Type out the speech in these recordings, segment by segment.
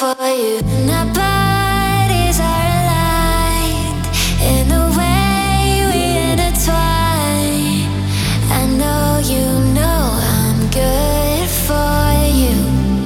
for you. And our bodies are aligned in the way we intertwine. I know you know I'm good for you.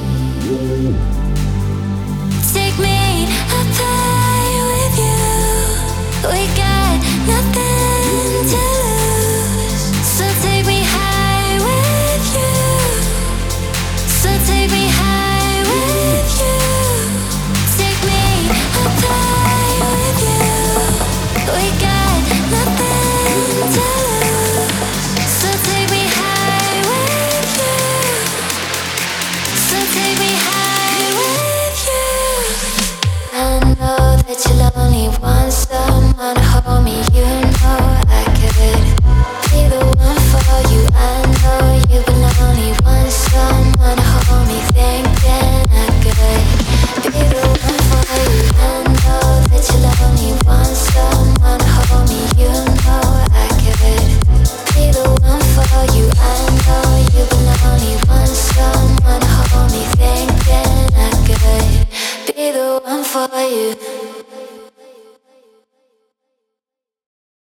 Take me up high with you. We got nothing to lose. So take me high with you. So take me high with you. Take me up high with you. We got nothing to lose. So take me high with you. So take me high with you. I know that you'll only want someone to hold me. You know I could be the one for you. I know you will only want someone to hold me, thinking I could be the one for you. I know that you'll only want someone to hold me. You know I could be the one for you. I know you will only want someone to hold me, thinking I could be the one for you.